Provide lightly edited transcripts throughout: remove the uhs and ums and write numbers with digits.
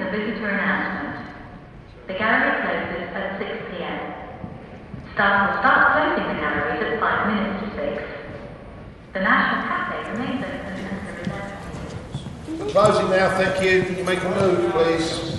a visitor announcement. The gallery closes at 6 p.m. Staff will start closing the galleries at 5 minutes to 6. The National Cafe remains open until 11. Closing now, thank you. Can you make a move, please?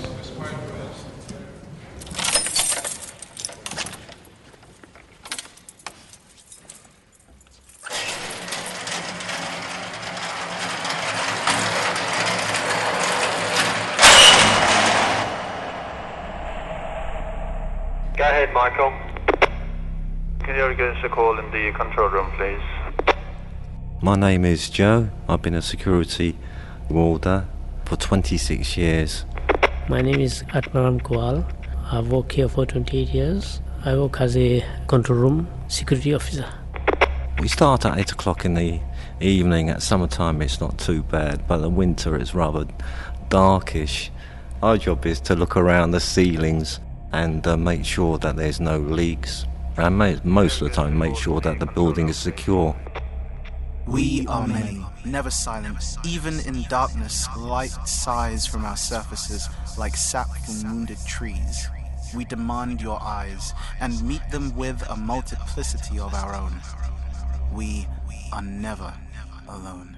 Go ahead, Michael. Can you give us a call in the control room, please? My name is Joe. I've been a security warder for 26 years. My name is Atmaram Kual. I've worked here for 28 years. I work as a control room security officer. We start at 8 o'clock in the evening. At summertime it's not too bad, but in winter it's rather darkish. Our job is to look around the ceilings and make sure that there's no leaks, and most of the time make sure that the building is secure. We are many, never silent. Even in darkness, light sighs from our surfaces like sap from wounded trees. We demand your eyes and meet them with a multiplicity of our own. We are never alone.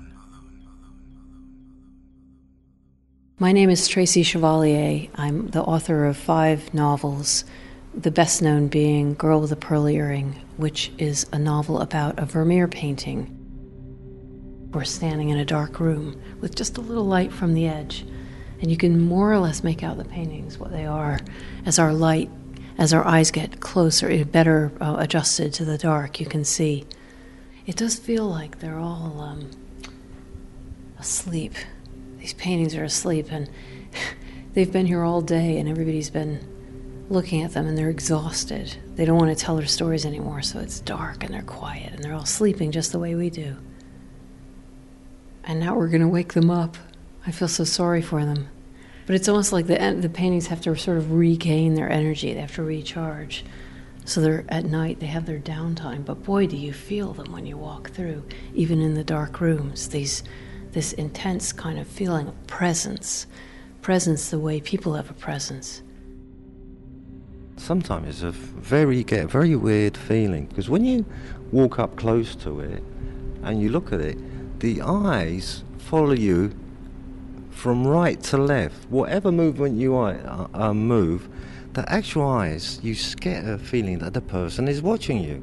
My name is Tracy Chevalier. I'm the author of 5 novels, the best known being Girl with a Pearl Earring, which is a novel about a Vermeer painting. We're standing in a dark room with just a little light from the edge, and you can more or less make out the paintings, what they are. As our eyes get closer, better adjusted to the dark, you can see. It does feel like they're all asleep. These paintings are asleep, and they've been here all day, and everybody's been looking at them, and they're exhausted. They don't want to tell their stories anymore, so it's dark, and they're quiet, and they're all sleeping just the way we do. And now we're going to wake them up. I feel so sorry for them. But it's almost like the paintings have to sort of regain their energy. They have to recharge. So they're at night, they have their downtime. But boy, do you feel them when you walk through, even in the dark rooms, this intense kind of feeling of presence the way people have a presence. Sometimes you get a very weird feeling, because when you walk up close to it and you look at it, the eyes follow you from right to left. Whatever movement you move, the actual eyes, you get a feeling that the person is watching you.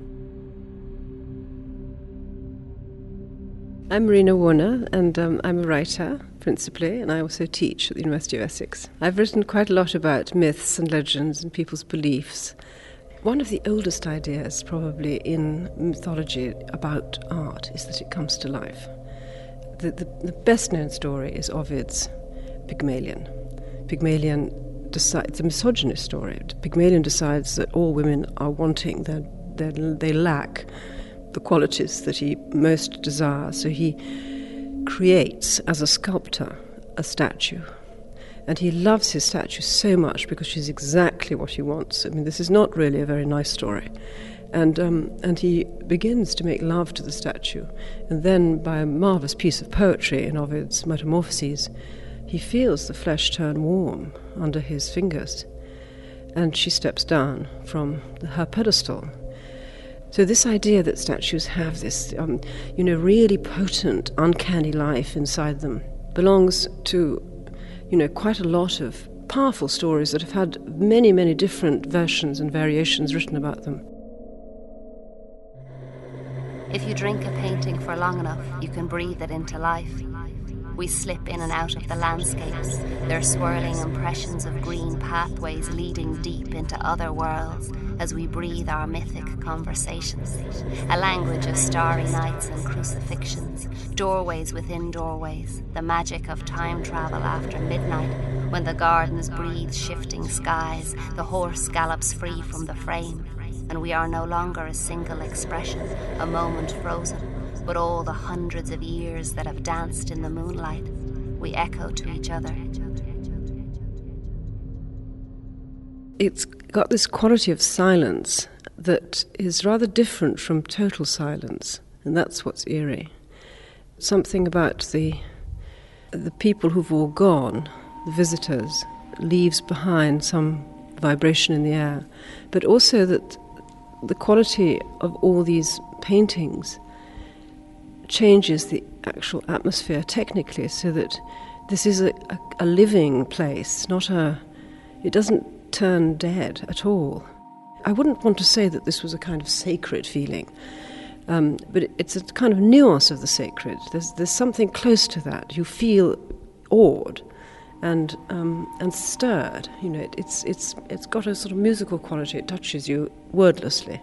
I'm Marina Warner, and I'm a writer, principally, and I also teach at the University of Essex. I've written quite a lot about myths and legends and people's beliefs. One of the oldest ideas, probably, in mythology about art is that it comes to life. The best-known story is Ovid's Pygmalion. It's a misogynist story. Pygmalion decides that all women are wanting, they lack the qualities that he most desires. So he creates, as a sculptor, a statue. And he loves his statue so much because she's exactly what he wants. I mean, this is not really a very nice story. And he begins to make love to the statue. And then, by a marvellous piece of poetry in Ovid's Metamorphoses, he feels the flesh turn warm under his fingers. And she steps down from her pedestal. So this idea that statues have this, really potent, uncanny life inside them belongs to, quite a lot of powerful stories that have had many, many different versions and variations written about them. If you drink a painting for long enough, you can breathe it into life. We slip in and out of the landscapes, their swirling impressions of green pathways leading deep into other worlds as we breathe our mythic conversations. A language of starry nights and crucifixions, doorways within doorways, the magic of time travel after midnight, when the gardens breathe shifting skies, the horse gallops free from the frame, and we are no longer a single expression, a moment frozen, but all the hundreds of years that have danced in the moonlight. We echo to each other. It's got this quality of silence that is rather different from total silence, and that's what's eerie. Something about the people who've all gone the visitors, leaves behind some vibration in the air, but also that the quality of all these paintings changes the actual atmosphere technically, so that this is a living place, it doesn't turn dead at all. I wouldn't want to say that this was a kind of sacred feeling, but it's a kind of nuance of the sacred. There's something close to that. You feel awed and stirred. You know, it's got a sort of musical quality. It touches you wordlessly.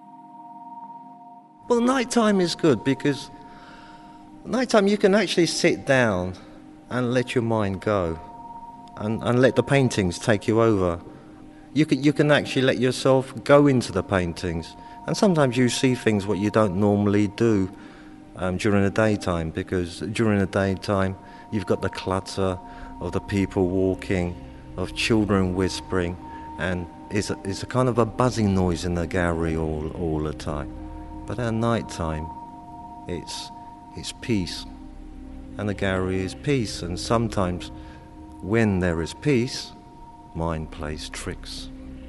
Well, nighttime is good because nighttime you can actually sit down and let your mind go, and let the paintings take you over. You can actually let yourself go into the paintings, and sometimes you see things what you don't normally do during the daytime, because during the daytime you've got the clutter of the people walking, of children whispering, and it's a kind of a buzzing noise in the gallery all the time. But at night time, it's peace, and the gallery is peace. And sometimes, when there is peace, mind plays tricks.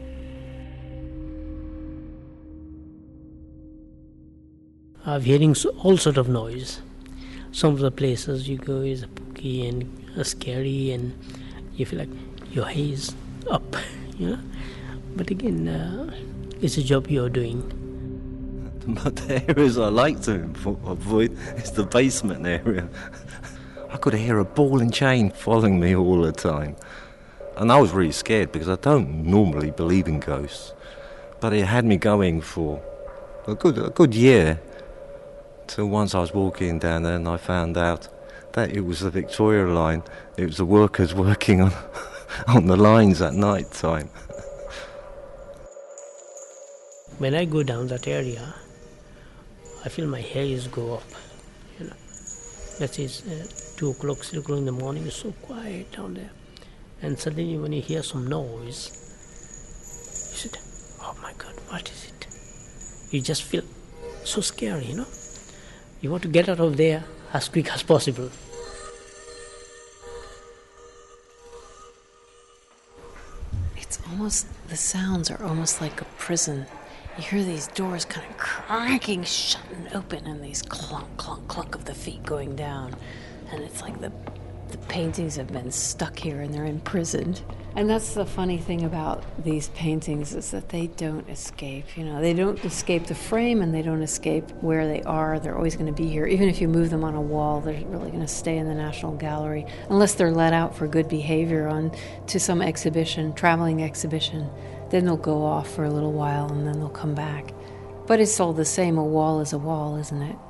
I'm hearing all sort of noise. Some of the places you go is spooky and scary, and you feel like your haze up, you know. But again, it's a job you're doing. But the areas I like to avoid is the basement area. I could hear a ball and chain following me all the time. And I was really scared because I don't normally believe in ghosts. But it had me going for a good year, till once I was walking down there and I found out that it was the Victoria line. It was the workers working on the lines at night time. When I go down that area, I feel my hairs go up, you know. Let's say it's 2 o'clock, 3 o'clock in the morning, it's so quiet down there. And suddenly when you hear some noise, you said, oh my God, what is it? You just feel so scary, you know. You want to get out of there as quick as possible. The sounds are almost like a prison. You hear these doors kind of cracking shut and open, and these clunk, clunk, clunk of the feet going down. And it's like the paintings have been stuck here and they're imprisoned. And that's the funny thing about these paintings, is that they don't escape. You know, they don't escape the frame, and they don't escape where they are. They're always going to be here. Even if you move them on a wall, they're really going to stay in the National Gallery, unless they're let out for good behavior to some exhibition, traveling exhibition. Then they'll go off for a little while, and then they'll come back. But it's all the same. A wall is a wall, isn't it?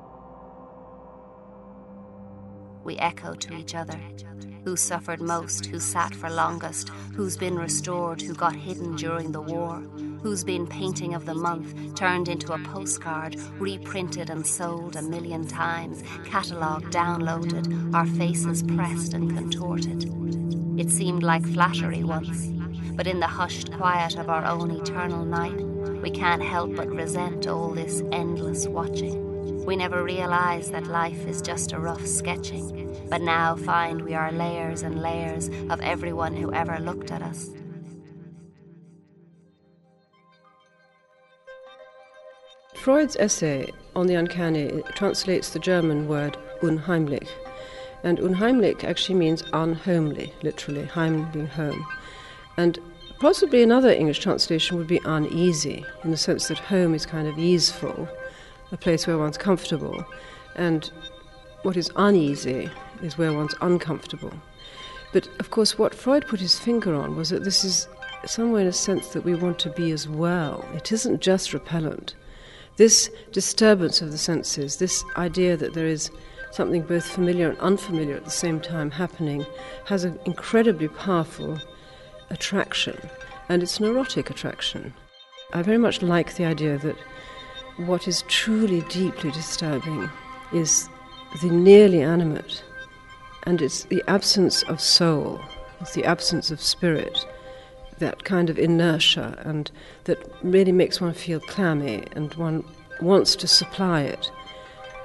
We echo to each other. Who suffered most, who sat for longest, who's been restored, who got hidden during the war, who's been painting of the month, turned into a postcard, reprinted and sold 1,000,000 times, catalogued, downloaded, our faces pressed and contorted. It seemed like flattery once, but in the hushed quiet of our own eternal night, we can't help but resent all this endless watching. We never realized that life is just a rough sketching, but now find we are layers and layers of everyone who ever looked at us. Freud's essay on the uncanny translates the German word unheimlich, and unheimlich actually means unhomely, literally, heim being home. And possibly another English translation would be uneasy, in the sense that home is kind of easeful, a place where one's comfortable, and what is uneasy is where one's uncomfortable. But of course what Freud put his finger on was that this is somewhere in a sense that we want to be as well. It isn't just repellent. This disturbance of the senses, this idea that there is something both familiar and unfamiliar at the same time happening, has an incredibly powerful attraction, and it's an erotic attraction. I very much like the idea that what is truly deeply disturbing is the nearly animate, and it's the absence of soul, it's the absence of spirit, that kind of inertia, and that really makes one feel clammy, and one wants to supply it.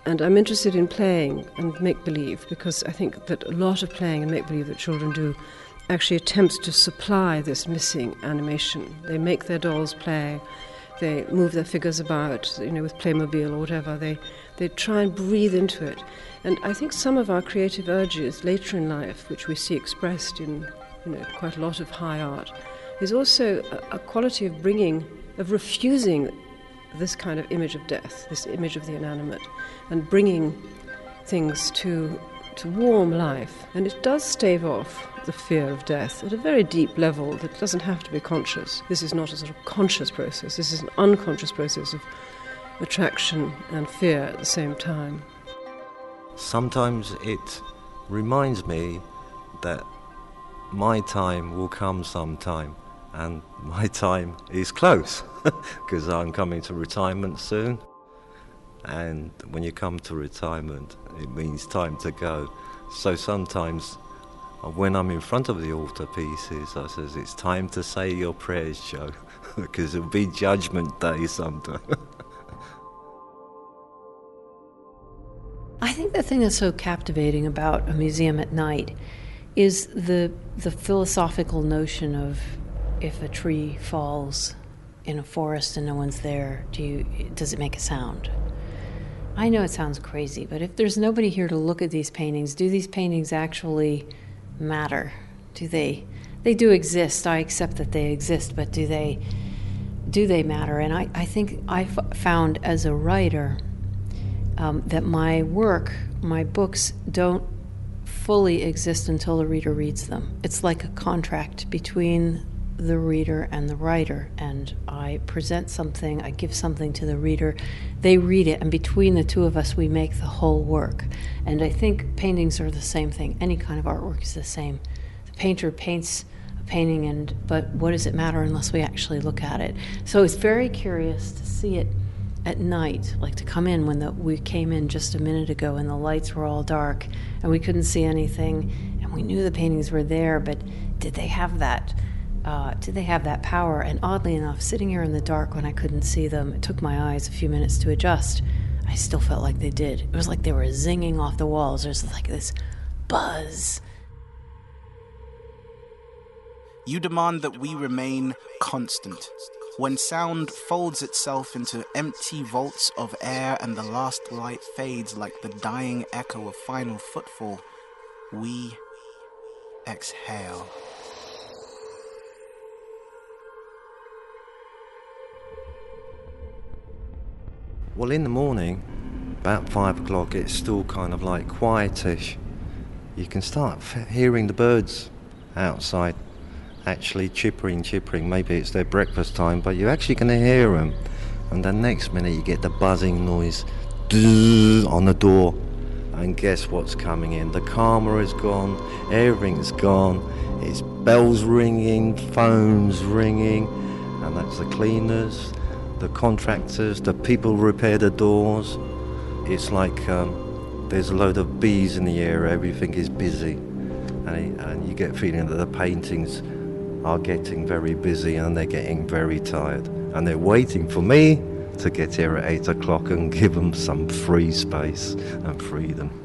And I'm interested in playing and make-believe, because I think that a lot of playing and make-believe that children do actually attempts to supply this missing animation. They make their dolls play, they move their figures about, with Playmobil or whatever. They try and breathe into it. And I think some of our creative urges later in life, which we see expressed in quite a lot of high art, is also a quality of refusing this kind of image of death, this image of the inanimate, and bringing things to warm life. And it does stave off the fear of death at a very deep level that doesn't have to be conscious. This is not a sort of conscious process. This is an unconscious process of attraction and fear at the same time. Sometimes it reminds me that my time will come sometime, and my time is close because I'm coming to retirement soon. And when you come to retirement, it means time to go. So sometimes when I'm in front of the altar pieces, I says, it's time to say your prayers, Joe, because it'll be Judgment Day sometime. I think the thing that's so captivating about a museum at night is the philosophical notion of, if a tree falls in a forest and no one's there, does it make a sound? I know it sounds crazy, but if there's nobody here to look at these paintings, do these paintings actually matter? Do they do exist? I accept that they exist, but do they matter? And I think I found as a writer that my books don't fully exist until the reader reads them. It's like a contract between the reader and the writer, and I present something, I give something to the reader, they read it, and between the two of us we make the whole work. And I think paintings are the same thing. Any kind of artwork is the same. The painter paints a painting, but what does it matter unless we actually look at it? So it's very curious to see it at night, like to come in when we came in just a minute ago and the lights were all dark and we couldn't see anything, and we knew the paintings were there, but did they have that power? And oddly enough, sitting here in the dark when I couldn't see them, it took my eyes a few minutes to adjust. I still felt like they did. It was like they were zinging off the walls. There's like this buzz. You demand that we remain constant. When sound folds itself into empty vaults of air and the last light fades like the dying echo of final footfall, we exhale. Well, in the morning, about 5 o'clock, it's still kind of like quietish. You can start hearing the birds outside actually chippering. Maybe it's their breakfast time, but you're actually going to hear them. And the next minute you get the buzzing noise on the door. And guess what's coming in? The camera is gone, everything's gone. It's bells ringing, phones ringing, and that's the cleaners, the contractors, the people who repair the doors. It's like there's a load of bees in the air, everything is busy. And you get a feeling that the paintings are getting very busy and they're getting very tired. And they're waiting for me to get here at 8 o'clock and give them some free space and freedom.